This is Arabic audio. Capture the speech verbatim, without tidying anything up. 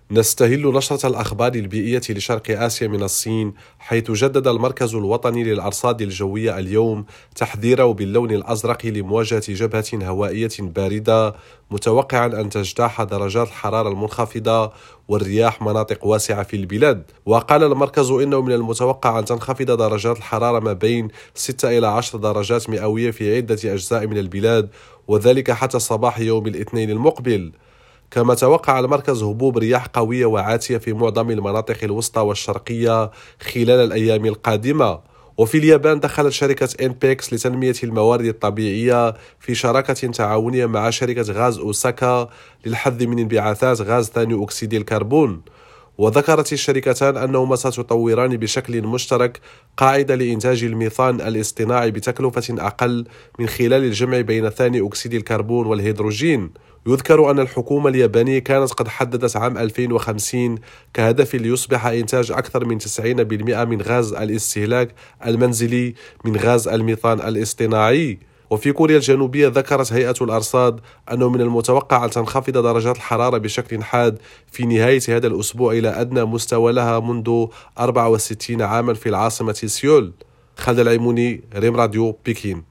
نستهل نشرة الأخبار البيئية لشرق آسيا من الصين، حيث جدد المركز الوطني للأرصاد الجوية اليوم تحذيره باللون الأزرق لمواجهة جبهة هوائية باردة، متوقعا أن تجتاح درجات الحرارة المنخفضة والرياح مناطق واسعة في البلاد. وقال المركز إنه من المتوقع أن تنخفض درجات الحرارة ما بين ستة إلى عشر درجات مئوية في عدة أجزاء من البلاد، وذلك حتى صباح يوم الاثنين المقبل. كما توقع المركز هبوب رياح قوية وعاتية في معظم المناطق الوسطى والشرقية خلال الأيام القادمة. وفي اليابان دخلت شركة إنبيكس لتنمية الموارد الطبيعية في شراكة تعاونية مع شركة غاز أوساكا للحد من انبعاثات غاز ثاني أكسيد الكربون. وذكرت الشركتان أنهما ستطوران بشكل مشترك قاعدة لإنتاج الميثان الاصطناعي بتكلفة أقل من خلال الجمع بين ثاني أكسيد الكربون والهيدروجين. يذكر أن الحكومة اليابانية كانت قد حددت عام ألفين وخمسين كهدف ليصبح إنتاج أكثر من تسعين بالمئة من غاز الاستهلاك المنزلي من غاز الميثان الاصطناعي. وفي كوريا الجنوبية ذكرت هيئة الأرصاد أنه من المتوقع أن تنخفض درجات الحرارة بشكل حاد في نهاية هذا الأسبوع إلى أدنى مستوى لها منذ أربعة وستين عاما في العاصمة سيول. خالد العيموني، ريم راديو، بكين.